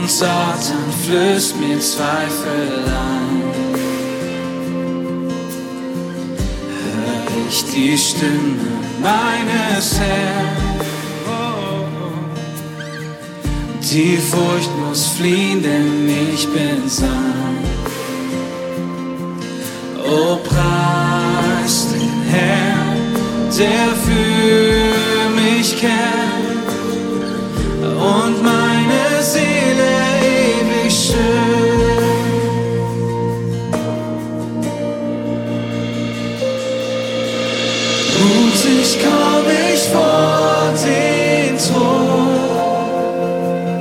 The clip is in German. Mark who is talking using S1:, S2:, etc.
S1: und Satan flößt mir Zweifel ein. Hör ich die Stimme meines Herrn. Die Furcht muss fliehen, denn ich bin sein. O preis den Herrn, der für